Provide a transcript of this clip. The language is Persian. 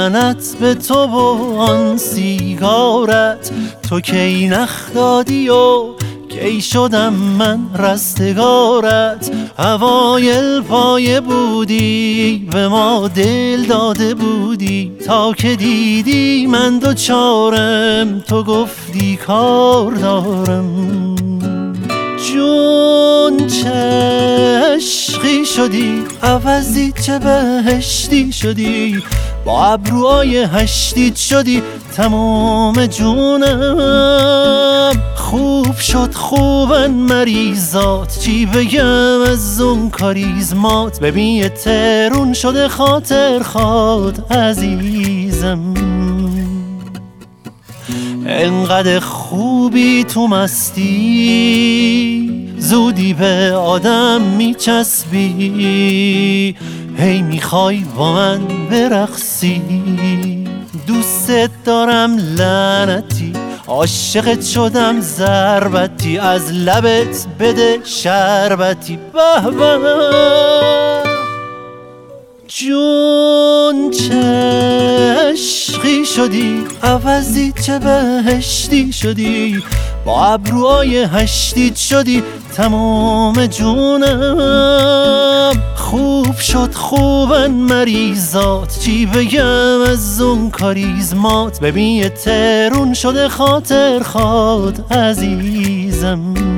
لعنت به تو و آن سیگارت. تو کی نخ دادی و کی شدم من رستگارت. اوایل پایه بودی به ما دل داده بودی، تا که دیدی من دوچارم تو گفتی کار دارم. جون چه عشقی شدی، عوضی چه بهشتی شدی، با ابروهای هشتیت شدی تمام جونم. خوب شد خوبن مریضات، چی بگم از اون کاریزمات. ببین ترون شده خاطر خواد عزیزم. انقدر خوبی تو مستی، زودی به آدم میچسبی. هی میخوای با من برقصی، دوست دارم لعنتی، عاشقت شدم ضربتی، از لبت بده شربتی. به به جون چه عشقی شدی، عوضی چه بهشتی شدی، با ابروهای هشتیت شدی تمام جونم. خوب شد خوبن مریضات، چی بگم از اون کاریزمات. ببین ترون شده خاطر خواد عزیزم.